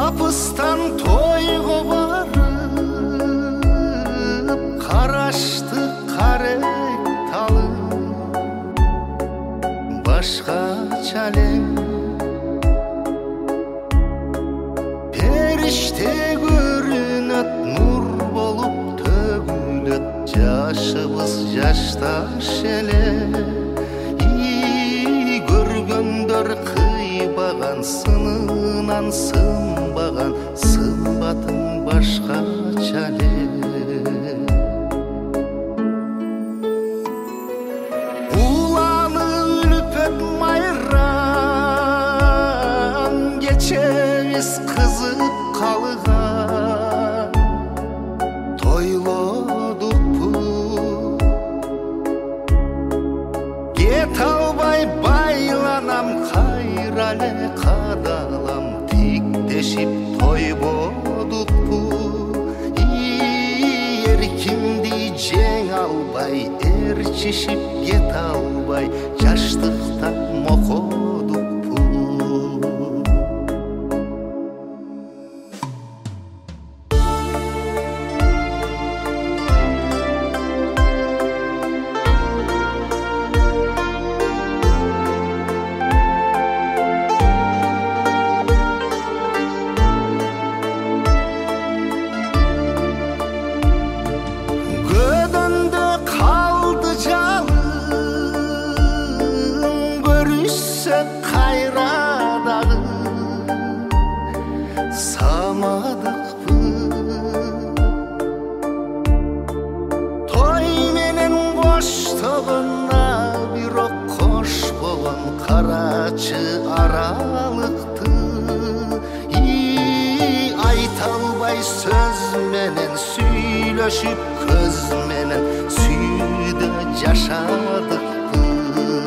Апыстан тойға барып қарашты қарек талы башқа чалем періште көрінет нұр болып төгілет жашыбыз жашташ еле көргөндөр кыйбаган сынынан сынбаган сымбатын башкача эле уланы үлпөт майран кечебиз кызып калган тойлодукпу кете албай байланам кайрале кадалам тиктешип тойбодукпу эркимди жең албай ээрчишип кете албай жаштыкта мокодукпу кайрадагы самадыкпы той менен коштогонна бирок кошпогон карачы аралыкты айта албай сөз менен сүйлөшүп көз менен сүйдө жашадык